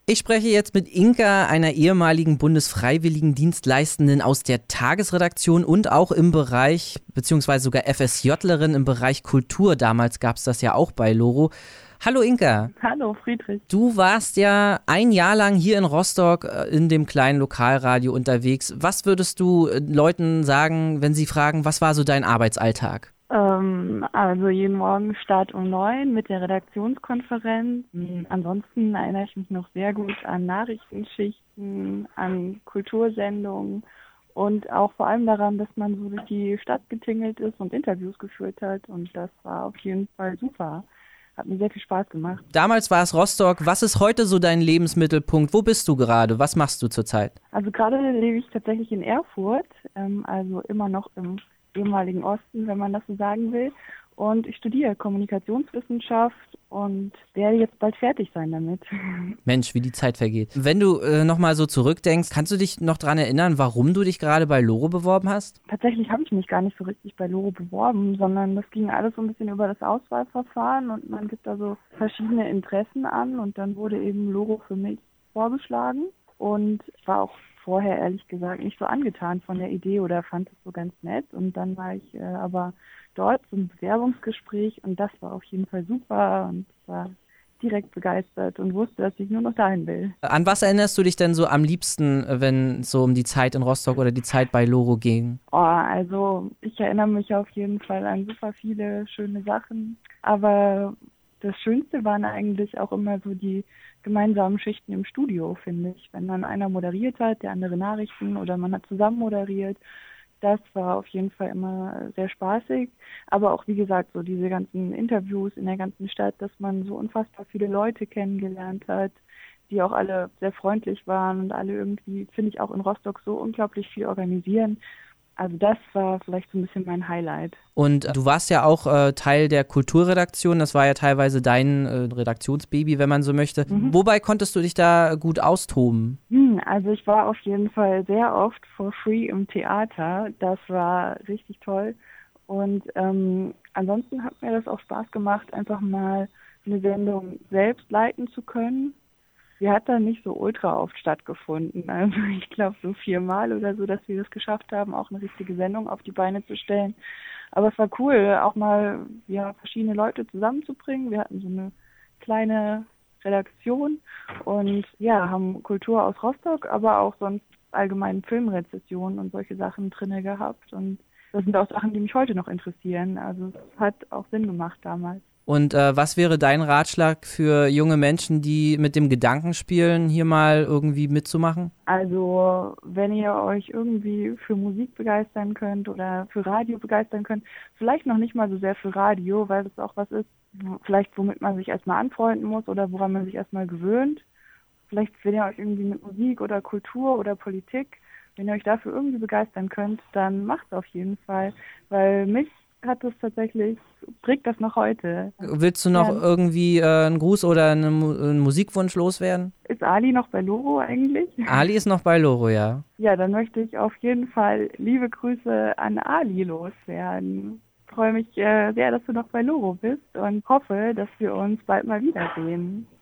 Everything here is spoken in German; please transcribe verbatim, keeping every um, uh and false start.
Ich spreche jetzt mit Inka, einer ehemaligen Bundesfreiwilligendienstleistenden aus der Tagesredaktion und auch im Bereich, beziehungsweise sogar FSJlerin im Bereich Kultur. Damals gab es das ja auch bei Loro. Hallo Inka. Hallo Friedrich. Du warst ja ein Jahr lang hier in Rostock in dem kleinen Lokalradio unterwegs. Was würdest du Leuten sagen, wenn sie fragen, was war so dein Arbeitsalltag? Ähm, also jeden Morgen Start um neun mit der Redaktionskonferenz. Ansonsten erinnere ich mich noch sehr gut an Nachrichtenschichten, an Kultursendungen und auch vor allem daran, dass man so durch die Stadt getingelt ist und Interviews geführt hat. Und das war auf jeden Fall super. Hat mir sehr viel Spaß gemacht. Damals war es Rostock. Was ist heute so dein Lebensmittelpunkt? Wo bist du gerade? Was machst du zurzeit? Also gerade lebe ich tatsächlich in Erfurt, ähm, also immer noch im ehemaligen Osten, wenn man das so sagen will. Und ich studiere Kommunikationswissenschaft und werde jetzt bald fertig sein damit. Mensch, wie die Zeit vergeht. Wenn du äh, nochmal so zurückdenkst, kannst du dich noch daran erinnern, warum du dich gerade bei Loro beworben hast? Tatsächlich habe ich mich gar nicht so richtig bei Loro beworben, sondern das ging alles so ein bisschen über das Auswahlverfahren und man gibt da so verschiedene Interessen an und dann wurde eben Loro für mich vorgeschlagen und ich war auch vorher ehrlich gesagt nicht so angetan von der Idee oder fand es so ganz nett und dann war ich äh, aber dort zum Bewerbungsgespräch und das war auf jeden Fall super und ich war direkt begeistert und wusste, dass ich nur noch dahin will. An was erinnerst du dich denn so am liebsten, wenn es so um die Zeit in Rostock oder die Zeit bei Loro ging? Oh, also ich erinnere mich auf jeden Fall an super viele schöne Sachen, aber das Schönste waren eigentlich auch immer so die gemeinsamen Schichten im Studio, finde ich. Wenn dann einer moderiert hat, der andere Nachrichten oder man hat zusammen moderiert, das war auf jeden Fall immer sehr spaßig. Aber auch, wie gesagt, so diese ganzen Interviews in der ganzen Stadt, dass man so unfassbar viele Leute kennengelernt hat, die auch alle sehr freundlich waren und alle irgendwie, finde ich, auch in Rostock so unglaublich viel organisieren. Also das war vielleicht so ein bisschen mein Highlight. Und du warst ja auch äh, Teil der Kulturredaktion, das war ja teilweise dein äh, Redaktionsbaby, wenn man so möchte. Mhm. Wobei konntest du dich da gut austoben? Hm, also ich war auf jeden Fall sehr oft for free im Theater, das war richtig toll. Und ähm, ansonsten hat mir das auch Spaß gemacht, einfach mal eine Sendung selbst leiten zu können. Sie hat dann nicht so ultra oft stattgefunden. Also ich glaube so viermal oder so, dass wir das geschafft haben, auch eine richtige Sendung auf die Beine zu stellen. Aber es war cool, auch mal ja, verschiedene Leute zusammenzubringen. Wir hatten so eine kleine Redaktion und ja, haben Kultur aus Rostock, aber auch sonst allgemein Filmrezessionen und solche Sachen drinne gehabt. Und das sind auch Sachen, die mich heute noch interessieren. Also es hat auch Sinn gemacht damals. Und äh, was wäre dein Ratschlag für junge Menschen, die mit dem Gedanken spielen, hier mal irgendwie mitzumachen? Also wenn ihr euch irgendwie für Musik begeistern könnt oder für Radio begeistern könnt, vielleicht noch nicht mal so sehr für Radio, weil das auch was ist, vielleicht womit man sich erstmal anfreunden muss oder woran man sich erstmal gewöhnt. Vielleicht wenn ihr euch irgendwie mit Musik oder Kultur oder Politik, wenn ihr euch dafür irgendwie begeistern könnt, dann macht es auf jeden Fall, weil mich hat es tatsächlich, trägt das noch heute. Willst du noch ja. irgendwie äh, einen Gruß oder eine, einen Musikwunsch loswerden? Ist Ali noch bei Loro eigentlich? Ali ist noch bei Loro, ja. Ja, dann möchte ich auf jeden Fall liebe Grüße an Ali loswerden. Ich freue mich äh, sehr, dass du noch bei Loro bist und hoffe, dass wir uns bald mal wiedersehen.